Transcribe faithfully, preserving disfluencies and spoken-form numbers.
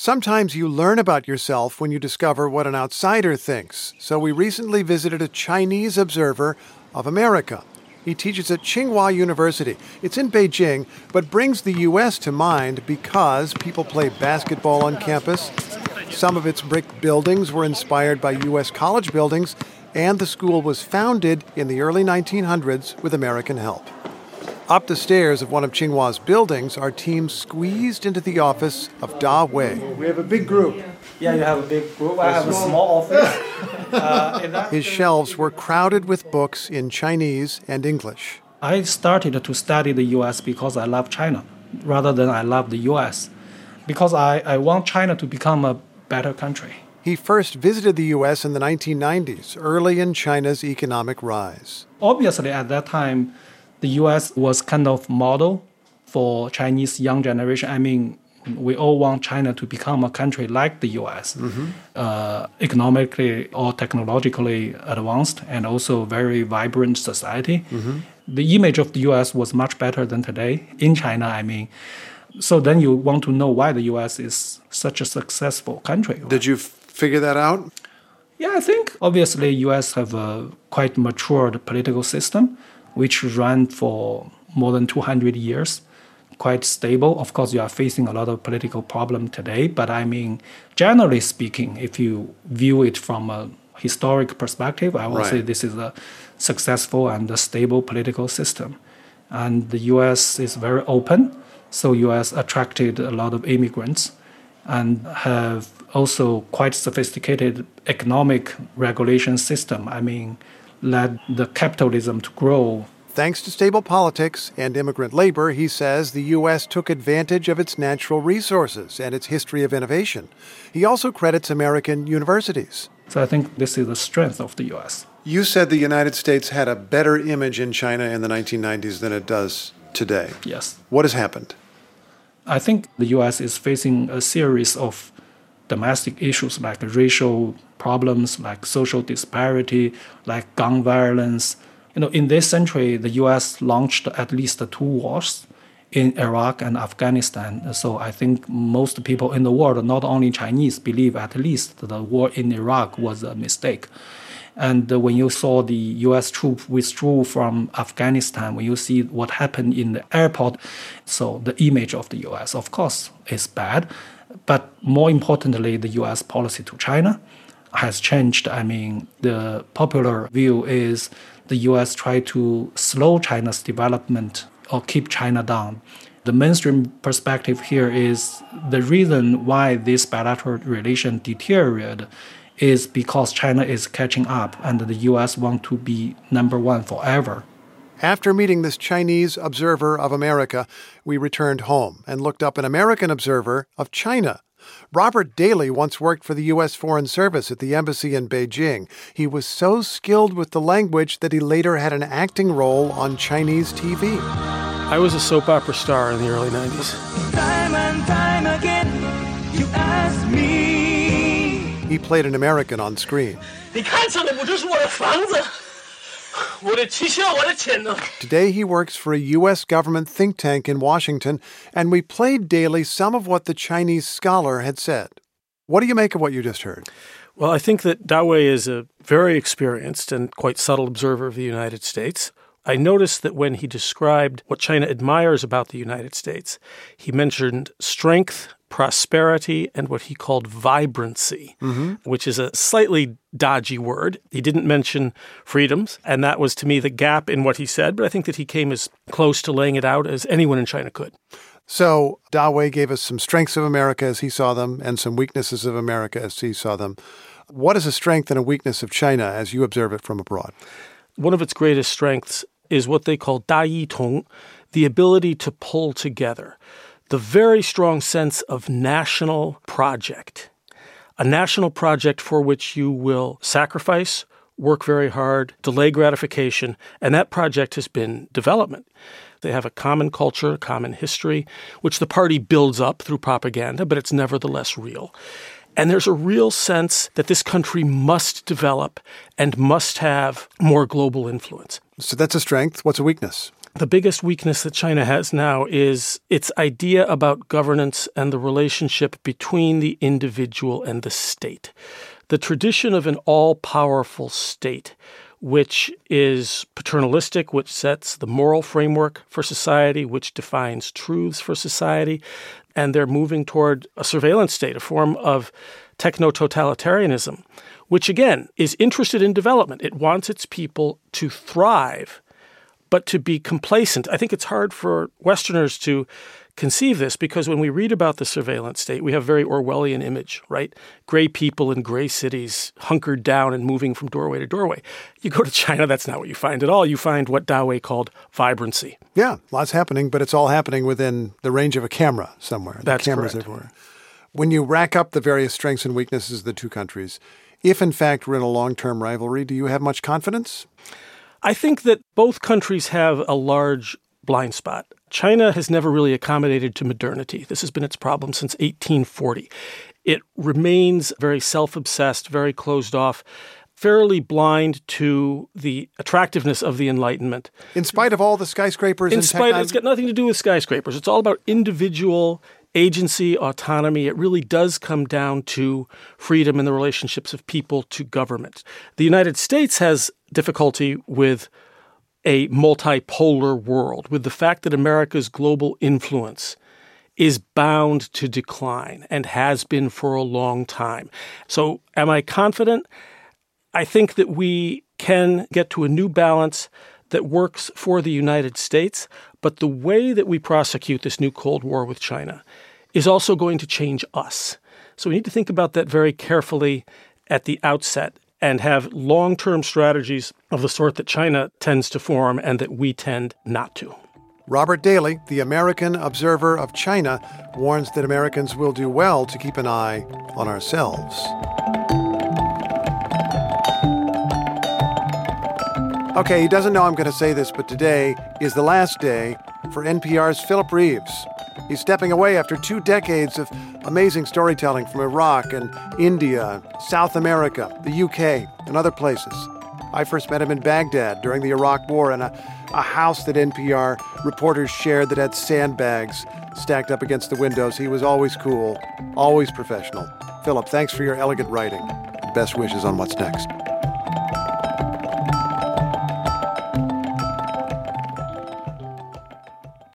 Sometimes you learn about yourself when you discover what an outsider thinks. So we recently visited a Chinese observer of America. He teaches at Tsinghua University. It's in Beijing, but brings the U S to mind because people play basketball on campus. Some of its brick buildings were inspired by U S college buildings, and the school was founded in the early nineteen hundreds with American help. Up the stairs of one of Tsinghua's buildings, our team squeezed into the office of Da Wei. We have a big group. Yeah, you have a big group. I have a small office. uh, His shelves were crowded with books in Chinese and English. I started to study the U S because I love China, rather than I love the U S, because I, I want China to become a better country. He first visited the U S in the nineteen nineties, early in China's economic rise. Obviously, at that time, the U S was kind of model for Chinese young generation. I mean, we all want China to become a country like the U S, mm-hmm. uh, economically or technologically advanced, and also very vibrant society. Mm-hmm. The image of the U S was much better than today in China, I mean. So then you want to know why the U S is such a successful country. Did you f- figure that out? Yeah, I think obviously U S have a quite matured political system, which ran for more than two hundred years, quite stable. Of course, you are facing a lot of political problem today, but I mean, generally speaking, if you view it from a historic perspective, I would right. say this is a successful and a stable political system. And the U S is very open, so U S attracted a lot of immigrants and have also quite sophisticated economic regulation system. I mean, led the capitalism to grow. Thanks to stable politics and immigrant labor, he says the U S took advantage of its natural resources and its history of innovation. He also credits American universities. So I think this is the strength of the U S. You said the United States had a better image in China in the nineteen nineties than it does today. Yes. What has happened? I think the U S is facing a series of domestic issues like racial problems, like social disparity, like gun violence. You know, in this century, the U S launched at least two wars in Iraq and Afghanistan. So I think most people in the world, not only Chinese, believe at least the war in Iraq was a mistake. And when you saw the U S troops withdrew from Afghanistan, when you see what happened in the airport, so the image of the U S, of course, is bad. But more importantly, the U S policy to China has changed. I mean, the popular view is the U S try to slow China's development or keep China down. The mainstream perspective here is the reason why this bilateral relation deteriorated is because China is catching up and the U S want to be number one forever. After meeting this Chinese observer of America, we returned home and looked up an American observer of China. Robert Daly once worked for the U S Foreign Service at the embassy in Beijing. He was so skilled with the language that he later had an acting role on Chinese T V. I was a soap opera star in the early nineties. Time and time again, you ask me. He played an American on screen. Today he works for a U S government think tank in Washington, and we played Daly some of what the Chinese scholar had said. What do you make of what you just heard? Well, I think that Da Wei is a very experienced and quite subtle observer of the United States. I noticed that when he described what China admires about the United States, he mentioned strength, prosperity, and what he called vibrancy, mm-hmm. which is a slightly dodgy word. He didn't mention freedoms, and that was to me the gap in what he said, but I think that he came as close to laying it out as anyone in China could. So Da Wei gave us some strengths of America as he saw them and some weaknesses of America as he saw them. What is a strength and a weakness of China as you observe it from abroad? One of its greatest strengths is what they call da yi tong, the ability to pull together, the very strong sense of national project, a national project for which you will sacrifice, work very hard, delay gratification, and that project has been development. They have a common culture, a common history, which the party builds up through propaganda, but it's nevertheless real. And there's a real sense that this country must develop and must have more global influence. So that's a strength. What's a weakness? The biggest weakness that China has now is its idea about governance and the relationship between the individual and the state. The tradition of an all-powerful state, which is paternalistic, which sets the moral framework for society, which defines truths for society, and they're moving toward a surveillance state, a form of techno-totalitarianism, which, again, is interested in development. It wants its people to thrive, but to be complacent. I think it's hard for Westerners to conceive this because when we read about the surveillance state, we have a very Orwellian image, right? Gray people in gray cities hunkered down and moving from doorway to doorway. You go to China, that's not what you find at all. You find what Dao Wei called vibrancy. Yeah, lots happening, but it's all happening within the range of a camera somewhere. That's the cameras correct. Everywhere. When you rack up the various strengths and weaknesses of the two countries, if in fact we're in a long-term rivalry, do you have much confidence? I think that both countries have a large blind spot. China has never really accommodated to modernity. This has been its problem since eighteen forty. It remains very self-obsessed, very closed off, fairly blind to the attractiveness of the Enlightenment. In spite of all the skyscrapers In and spite, technology? It's got nothing to do with skyscrapers. It's all about individual agency, autonomy. It really does come down to freedom and the relationships of people to government. The United States has difficulty with a multipolar world, with the fact that America's global influence is bound to decline and has been for a long time. So am I confident? I think that we can get to a new balance that works for the United States, but the way that we prosecute this new Cold War with China is also going to change us. So we need to think about that very carefully at the outset and have long-term strategies of the sort that China tends to form and that we tend not to. Robert Daly, the American observer of China, warns that Americans will do well to keep an eye on ourselves. Okay, he doesn't know I'm going to say this, but today is the last day for N P R's Philip Reeves. He's stepping away after two decades of amazing storytelling from Iraq and India, South America, the U K, and other places. I first met him in Baghdad during the Iraq War in a, a house that N P R reporters shared that had sandbags stacked up against the windows. He was always cool, always professional. Philip, thanks for your elegant writing. Best wishes on what's next.